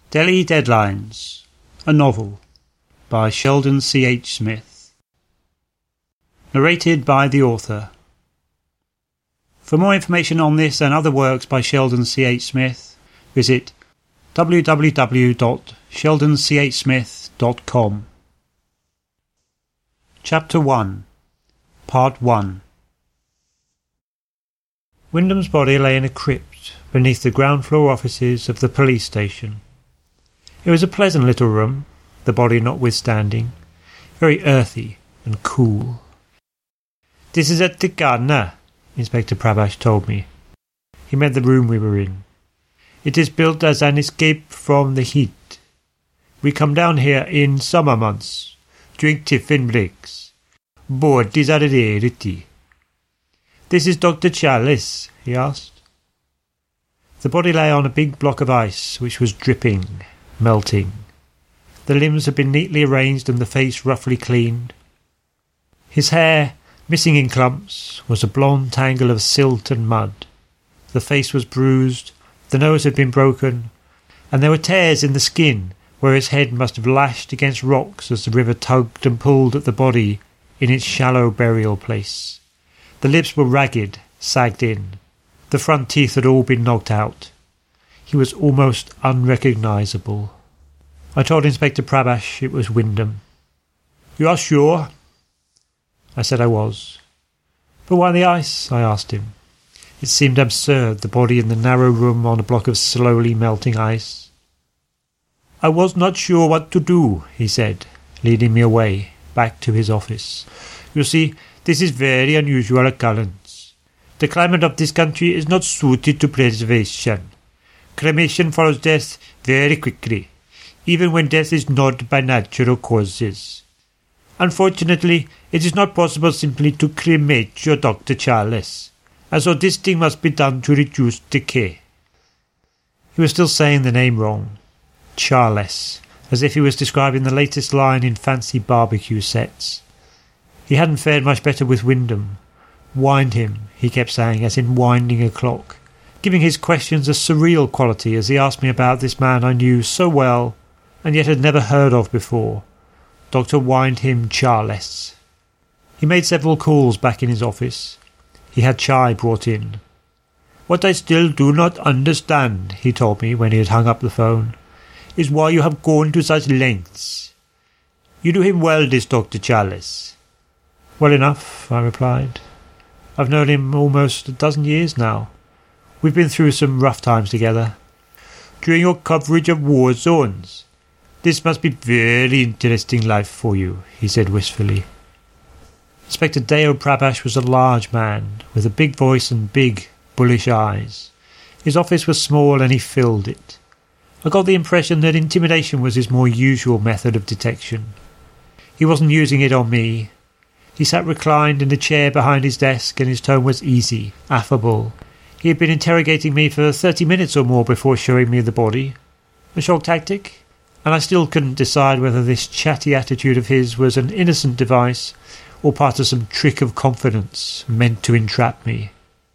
Delhi Deadlines, a novel by Sheldon C.H. Smith. Narrated by the author. For more information on this and other works by Sheldon C.H. Smith, visit www.sheldonchsmith.com. Chapter 1, Part 1. Wyndham's body lay in a crypt beneath the ground floor offices of the police station. It was a pleasant little room, the body notwithstanding, very earthy and cool. "This is at Tikana," Inspector Prabash told me. He meant the room we were in. "It is built as an escape from the heat. We come down here in summer months, drink tiffin breaks. Boards are a rarity." "This is Dr. Chalice?" he asked. The body lay on a big block of ice which was dripping, melting. The limbs had been neatly arranged and the face roughly cleaned. His hair, missing in clumps, was a blonde tangle of silt and mud. The face was bruised, the nose had been broken, and there were tears in the skin where his head must have lashed against rocks as the river tugged and pulled at the body in its shallow burial place. The lips were ragged, sagged in. The front teeth had all been knocked out. He was almost unrecognisable. I told Inspector Prabash it was Wyndham. "You are sure?" I said I was. "But why the ice?" I asked him. It seemed absurd, the body in the narrow room on a block of slowly melting ice. "I was not sure what to do," he said, leading me away, back to his office. "You see, this is very unusual occurrence. The climate of this country is not suited to preservation. Cremation follows death very quickly, even when death is not by natural causes. Unfortunately, it is not possible simply to cremate your Dr. Charles, and so this thing must be done to reduce decay." He was still saying the name wrong. Charles, as if he was describing the latest line in fancy barbecue sets. He hadn't fared much better with Wyndham. "Wind him," he kept saying, as in winding a clock, giving his questions a surreal quality as he asked me about this man I knew so well and yet had never heard of before. Dr. Windham Charles. He made several calls back in his office. He had chai brought in. "What I still do not understand," he told me when he had hung up the phone, "is why you have gone to such lengths. You do him well, this Dr. Charles." "Well enough," I replied. "I've known him almost a dozen years now. We've been through some rough times together." "During your coverage of war zones. This must be very interesting life for you," he said wistfully. Inspector Dale Prabash was a large man, with a big voice and big, bullish eyes. His office was small and he filled it. I got the impression that intimidation was his more usual method of detection. He wasn't using it on me. He sat reclined in a chair behind his desk and his tone was easy, affable. He had been interrogating me for 30 minutes or more before showing me the body. A shock tactic? And I still couldn't decide whether this chatty attitude of his was an innocent device or part of some trick of confidence meant to entrap me.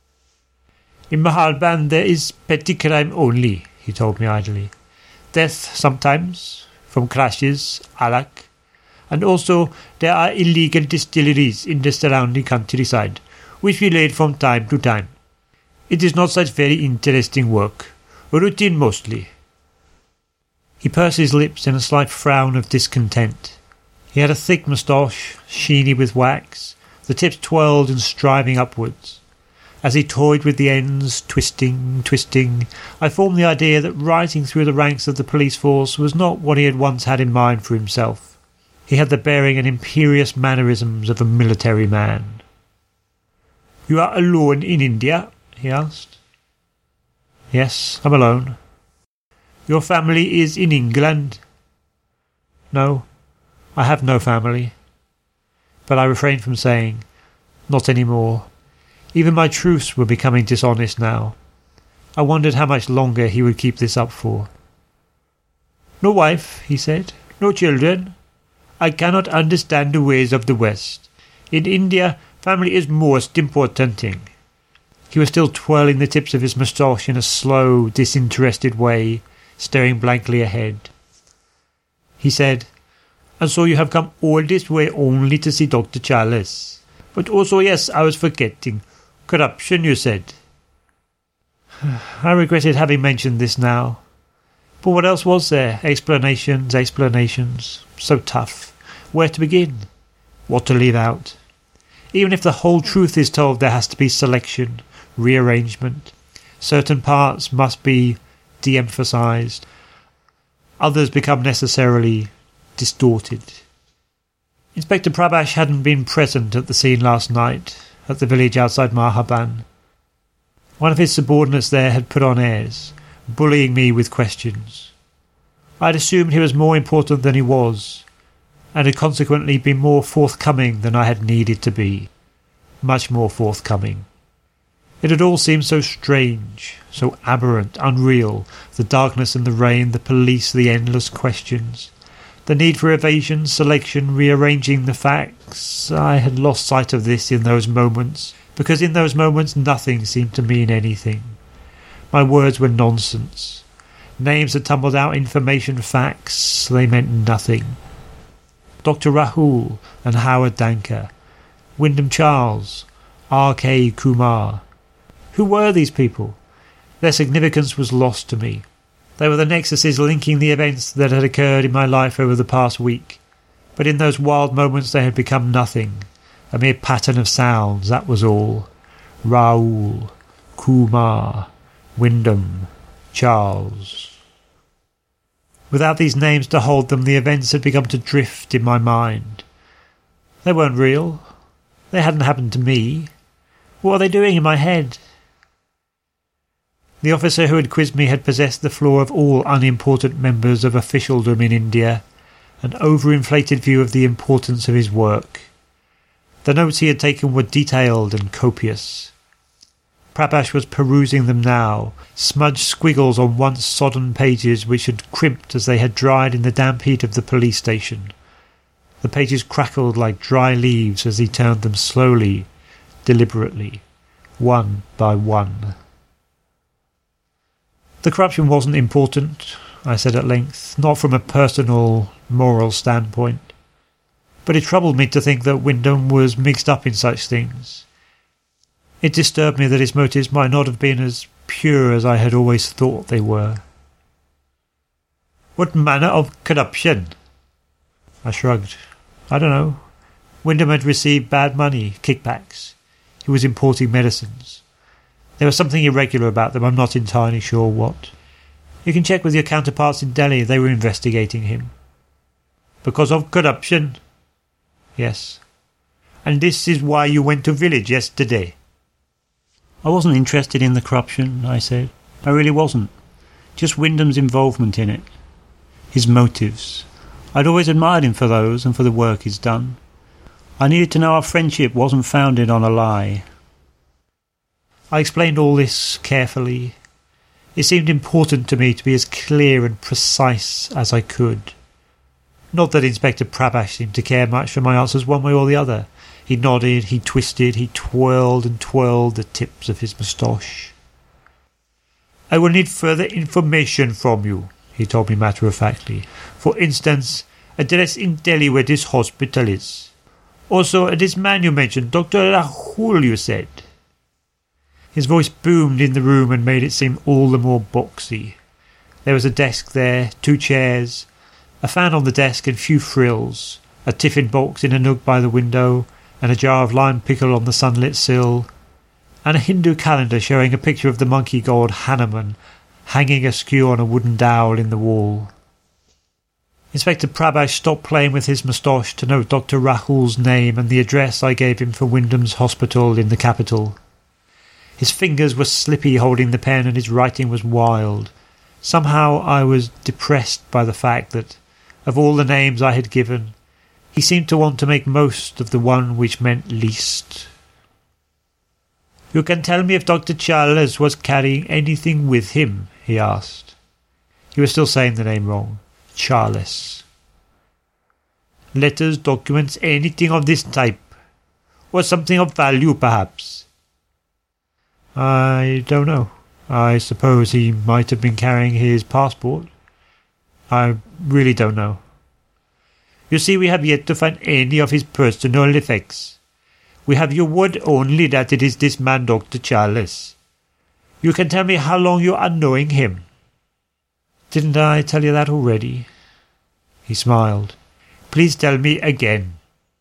"In Mahalban there is petty crime only," he told me idly. "Death sometimes, from crashes, alak, and also there are illegal distilleries in the surrounding countryside, which we raid from time to time. It is not such very interesting work, routine mostly." He pursed his lips in a slight frown of discontent. He had a thick moustache, sheeny with wax, the tips twirled and striving upwards. As he toyed with the ends, twisting, I formed the idea that rising through the ranks of the police force was not what he had once had in mind for himself. He had the bearing and imperious mannerisms of a military man. "You are alone in India?" he asked. "Yes, I'm alone." "Your family is in England?" "No, I have no family." But I refrained from saying, "Not any more." Even my truths were becoming dishonest now. I wondered how much longer he would keep this up for. "No wife," he said. "No children? I cannot understand the ways of the West. In India, family is most important thing. He was still twirling the tips of his moustache in a slow, disinterested way, staring blankly ahead. He said, "And so you have come all this way only to see Dr. Charles. But also, yes, I was forgetting. Corruption, you said." I regretted having mentioned this now. But what else was there? Explanations. So tough. Where to begin? What to leave out? Even if the whole truth is told, there has to be selection, rearrangement. Certain parts must be de-emphasized. Others become necessarily distorted. Inspector Prabash hadn't been present at the scene last night, at the village outside Mahaban. One of his subordinates there had put on airs, bullying me with questions. I had assumed he was more important than he was, and had consequently been more forthcoming than I had needed to be. Much more forthcoming. It had all seemed so strange, so aberrant, unreal, the darkness and the rain, the police, the endless questions. The need for evasion, selection, rearranging the facts. I had lost sight of this in those moments, because in those moments nothing seemed to mean anything. My words were nonsense. Names had tumbled out, information, facts. They meant nothing. Dr. Rahul and Howard Danker. Wyndham Charles. R.K. Kumar. Who were these people? Their significance was lost to me. They were the nexuses linking the events that had occurred in my life over the past week. But in those wild moments they had become nothing. A mere pattern of sounds, that was all. Rahul, Kumar, Wyndham, Charles. Without these names to hold them, the events had begun to drift in my mind. They weren't real. They hadn't happened to me. What were they doing in my head? The officer who had quizzed me had possessed the flaw of all unimportant members of officialdom in India, an overinflated view of the importance of his work. The notes he had taken were detailed and copious. Prabash was perusing them now, smudged squiggles on once sodden pages which had crimped as they had dried in the damp heat of the police station. The pages crackled like dry leaves as he turned them slowly, deliberately, one by one. The corruption wasn't important, I said at length, not from a personal, moral standpoint. But it troubled me to think that Wyndham was mixed up in such things. It disturbed me that his motives might not have been as pure as I had always thought they were. What manner of corruption? I shrugged. I don't know. Wyndham had received bad money, kickbacks. He was importing medicines. There was something irregular about them, I'm not entirely sure what. You can check with your counterparts in Delhi, they were investigating him. Because of corruption? Yes. And this is why you went to village yesterday? I wasn't interested in the corruption, I said. I really wasn't. Just Wyndham's involvement in it. His motives. I'd always admired him for those and for the work he's done. I needed to know our friendship wasn't founded on a lie. I explained all this carefully. It seemed important to me to be as clear and precise as I could. Not that Inspector Prabash seemed to care much for my answers one way or the other. He nodded, he twisted, he twirled and twirled the tips of his moustache. I will need further information from you, he told me matter-of-factly. For instance, address in Delhi where this hospital is. Also, this man you mentioned, Dr. Rahul, you said. His voice boomed in the room and made it seem all the more boxy. There was a desk there, 2 chairs, a fan on the desk and few frills, a tiffin box in a nook by the window, and a jar of lime pickle on the sunlit sill, and a Hindu calendar showing a picture of the monkey god Hanuman hanging askew on a wooden dowel in the wall. Inspector Prabash stopped playing with his moustache to note Dr. Rahul's name and the address I gave him for Wyndham's hospital in the capital. His fingers were slippy holding the pen and his writing was wild. Somehow I was depressed by the fact that, of all the names I had given, he seemed to want to make most of the one which meant least. You can tell me if Dr. Charles was carrying anything with him, he asked. He was still saying the name wrong. Charles. Letters, documents, anything of this type. Or something of value, perhaps. I don't know. I suppose he might have been carrying his passport. I really don't know. You see, we have yet to find any of his personal effects. We have your word only that it is this man, Dr. Charles. You can tell me how long you are knowing him. Didn't I tell you that already? He smiled. Please tell me again.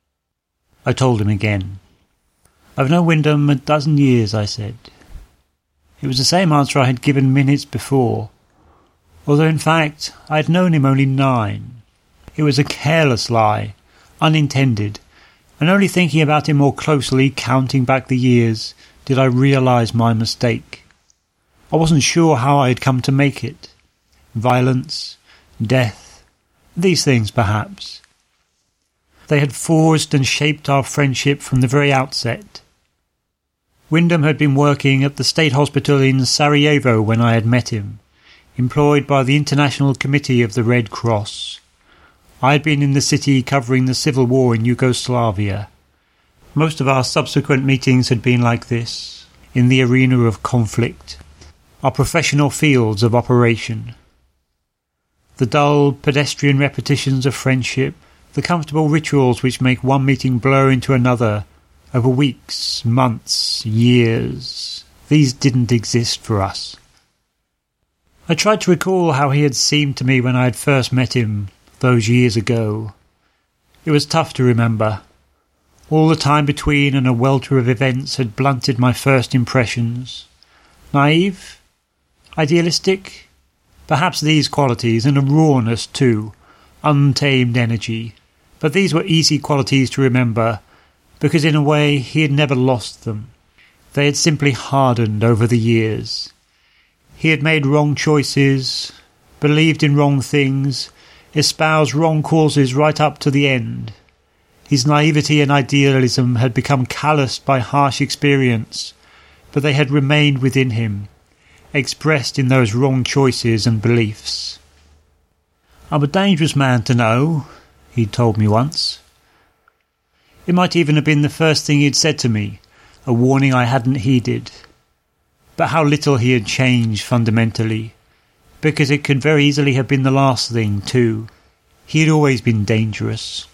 I told him again. I've known Wyndham a dozen years, I said. It was the same answer I had given minutes before, although in fact I had known him only 9. It was a careless lie, unintended, and only thinking about him more closely, counting back the years, did I realise my mistake. I wasn't sure how I had come to make it. Violence, death, these things perhaps. They had forged and shaped our friendship from the very outset. Wyndham had been working at the state hospital in Sarajevo when I had met him, employed by the International Committee of the Red Cross. I had been in the city covering the civil war in Yugoslavia. Most of our subsequent meetings had been like this, in the arena of conflict, our professional fields of operation. The dull, pedestrian repetitions of friendship, the comfortable rituals which make one meeting blur into another over weeks, months, years, these didn't exist for us. I tried to recall how he had seemed to me when I had first met him those years ago. It was tough to remember. All the time between and a welter of events had blunted my first impressions. Naive? Idealistic? Perhaps these qualities, and a rawness too, untamed energy. But these were easy qualities to remember, because in a way he had never lost them. They had simply hardened over the years. He had made wrong choices, believed in wrong things, espoused wrong causes right up to the end. His naivety and idealism had become calloused by harsh experience, but they had remained within him, expressed in those wrong choices and beliefs. "I'm a dangerous man to know," he'd told me once. It might even have been the first thing he'd said to me, a warning I hadn't heeded. But how little he had changed fundamentally, because it could very easily have been the last thing too. He had always been dangerous.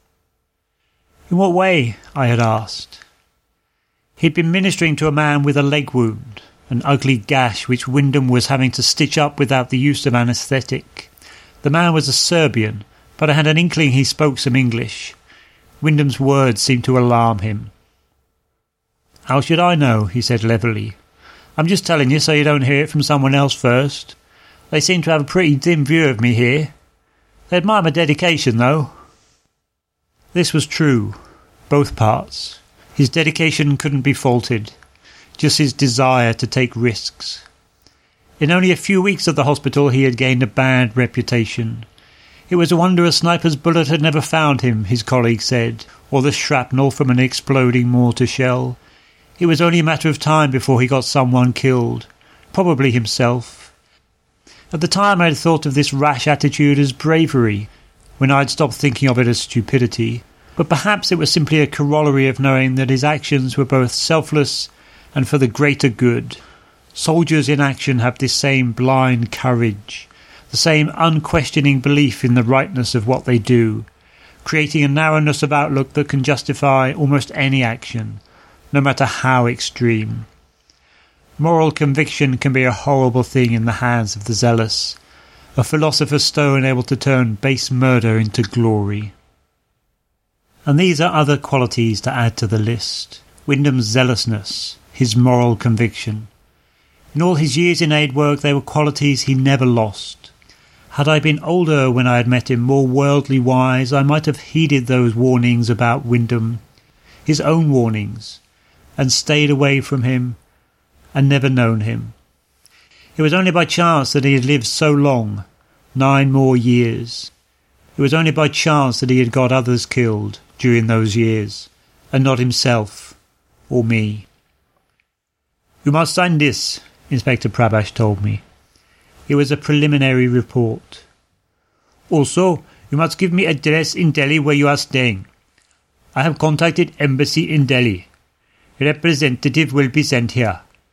In what way? I had asked. He'd been ministering to a man with a leg wound, an ugly gash which Wyndham was having to stitch up without the use of anaesthetic. The man was a Serbian, but I had an inkling he spoke some English. Wyndham's words seemed to alarm him. "How should I know?" he said levelly. "I'm just telling you so you don't hear it from someone else first. They seem to have a pretty dim view of me here. They admire my dedication, though." This was true, both parts. His dedication couldn't be faulted, just his desire to take risks. In only a few weeks at the hospital he had gained a bad reputation. It was a wonder a sniper's bullet had never found him, his colleagues said, or the shrapnel from an exploding mortar shell. It was only a matter of time before he got someone killed, probably himself. At the time I had thought of this rash attitude as bravery, when I had stopped thinking of it as stupidity, but perhaps it was simply a corollary of knowing that his actions were both selfless and for the greater good. Soldiers in action have this same blind courage, the same unquestioning belief in the rightness of what they do, creating a narrowness of outlook that can justify almost any action, no matter how extreme. Moral conviction can be a horrible thing in the hands of the zealous, a philosopher's stone able to turn base murder into glory. And these are other qualities to add to the list. Wyndham's zealousness, his moral conviction. In all his years in aid work they were qualities he never lost. Had I been older when I had met him, more worldly wise, I might have heeded those warnings about Wyndham, his own warnings, and stayed away from him, and never known him. It was only by chance that he had lived so long, 9 more years. It was only by chance that he had got others killed during those years, and not himself, or me. "You must sign this," Inspector Prabash told me. It was a preliminary report. "Also, you must give me address in Delhi where you are staying. I have contacted embassy in Delhi. A representative will be sent here.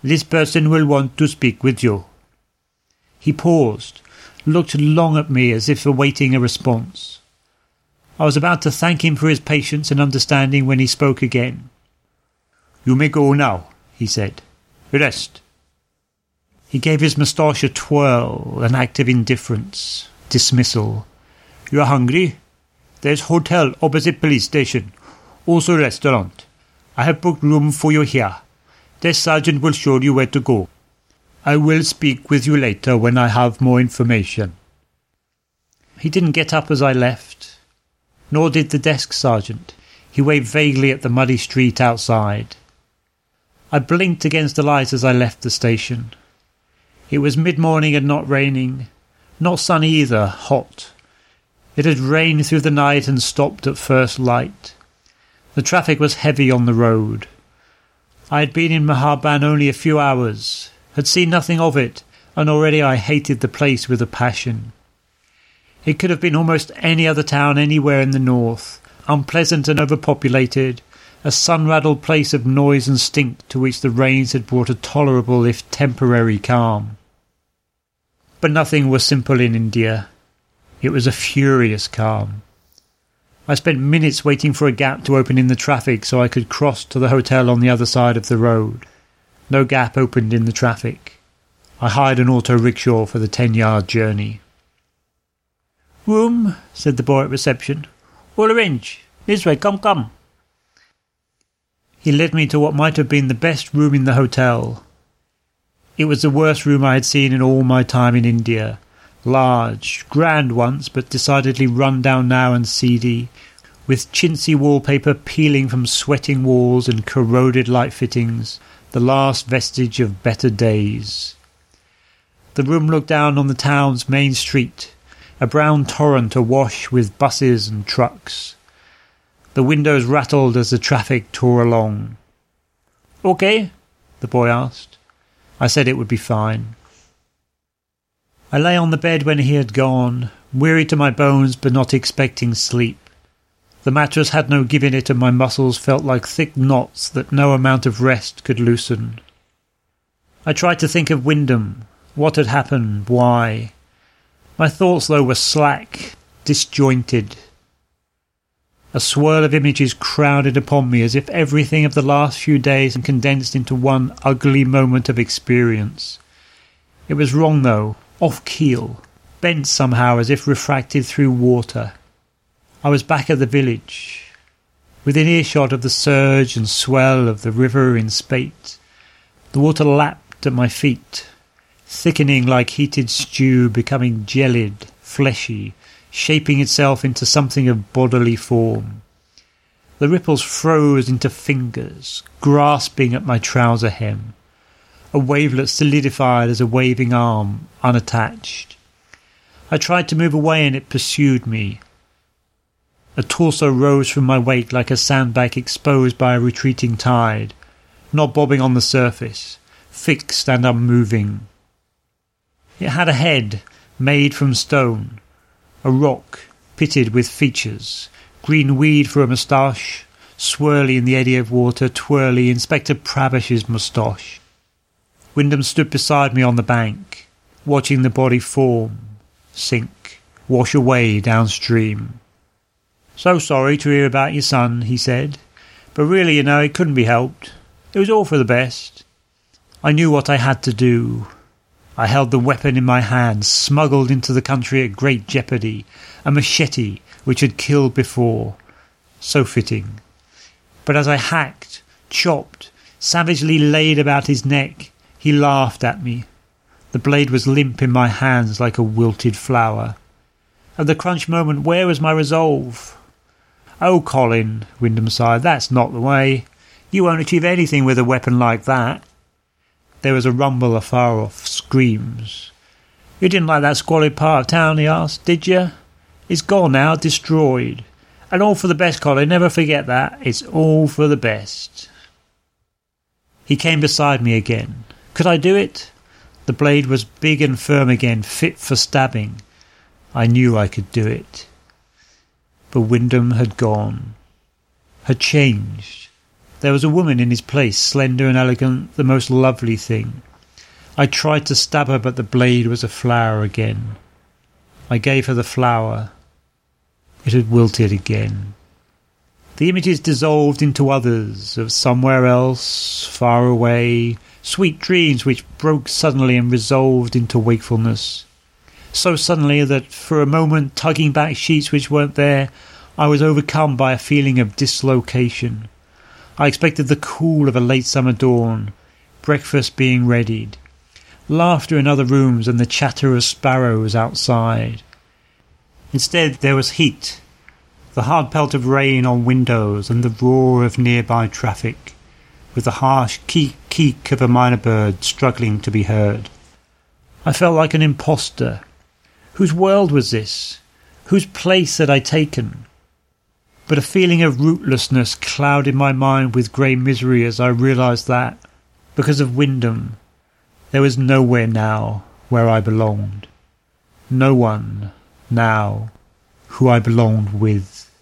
This person will want to speak with you. He paused, looked long at me as if awaiting a response. I was about to thank him for his patience and understanding when he spoke again. You may go now, he said. Rest. He gave his moustache a twirl, an act of indifference, dismissal. You are hungry? There's hotel opposite police station, also restaurant. I have booked room for you here. The sergeant will show you where to go. I will speak with you later when I have more information. He didn't get up as I left, nor did the desk sergeant. He waved vaguely at the muddy street outside. I blinked against the light as I left the station. It was mid-morning and not raining, not sunny either, hot. It had rained through the night and stopped at first light. The traffic was heavy on the road. I had been in Mahaban only a few hours, had seen nothing of it, and already I hated the place with a passion. It could have been almost any other town anywhere in the north, unpleasant and overpopulated, a sun-raddled place of noise and stink to which the rains had brought a tolerable if temporary calm. But nothing was simple in India. It was a furious calm. I spent minutes waiting for a gap to open in the traffic so I could cross to the hotel on the other side of the road. No gap opened in the traffic. I hired an auto-rickshaw for the 10-yard journey. "Room," said the boy at reception. "All arrange. This way, come." He led me to what might have been the best room in the hotel. It was the worst room I had seen in all my time in India. Large, grand once, but decidedly run down now and seedy, with chintzy wallpaper peeling from sweating walls and corroded light fittings, the last vestige of better days. The room looked down on the town's main street, a brown torrent awash with buses and trucks. The windows rattled as the traffic tore along. "Okay?" the boy asked. I said it would be fine. I lay on the bed when he had gone, weary to my bones but not expecting sleep. The mattress had no give in it and my muscles felt like thick knots that no amount of rest could loosen. I tried to think of Wyndham, what had happened, why. My thoughts, though, were slack, disjointed. A swirl of images crowded upon me as if everything of the last few days had condensed into one ugly moment of experience. It was wrong, though, off-keel, bent somehow as if refracted through water. I was back at the village, within earshot of the surge and swell of the river in spate. The water lapped at my feet, thickening like heated stew, becoming gelid, fleshy, shaping itself into something of bodily form. The ripples froze into fingers, grasping at my trouser hem. A wavelet solidified as a waving arm, unattached. I tried to move away and it pursued me. A torso rose from my wake like a sandbank exposed by a retreating tide, not bobbing on the surface, fixed and unmoving. It had a head, made from stone, a rock pitted with features, green weed for a moustache, swirly in the eddy of water, twirly Inspector Pravish's moustache. Wyndham stood beside me on the bank, watching the body form, sink, wash away downstream. "So sorry to hear about your son," he said, "but really, it couldn't be helped. It was all for the best." I knew what I had to do. I held the weapon in my hand, smuggled into the country at great jeopardy, a machete which had killed before. So fitting. But as I hacked, chopped, savagely laid about his neck, he laughed at me. The blade was limp in my hands like a wilted flower. At the crunch moment, where was my resolve? "Oh, Colin," Wyndham sighed, "that's not the way. You won't achieve anything with a weapon like that." There was a rumble afar off, screams. "You didn't like that squalid part of town," he asked, "did you? It's gone now, destroyed. And all for the best, Colin, never forget that. It's all for the best." He came beside me again. Could I do it? The blade was big and firm again, fit for stabbing. I knew I could do it. But Wyndham had gone, had changed. There was a woman in his place, slender and elegant, the most lovely thing. I tried to stab her, but the blade was a flower again. I gave her the flower. It had wilted again. The images dissolved into others, of somewhere else, far away, sweet dreams which broke suddenly and resolved into wakefulness. So suddenly that for a moment, tugging back sheets which weren't there, I was overcome by a feeling of dislocation. I expected the cool of a late summer dawn, breakfast being readied, laughter in other rooms and the chatter of sparrows outside. Instead there was heat, the hard pelt of rain on windows and the roar of nearby traffic, with the harsh keek of a minor bird struggling to be heard. I felt like an impostor. Whose world was this? Whose place had I taken? But a feeling of rootlessness clouded my mind with grey misery as I realised that, because of Wyndham, there was nowhere now where I belonged. No one now who I belonged with.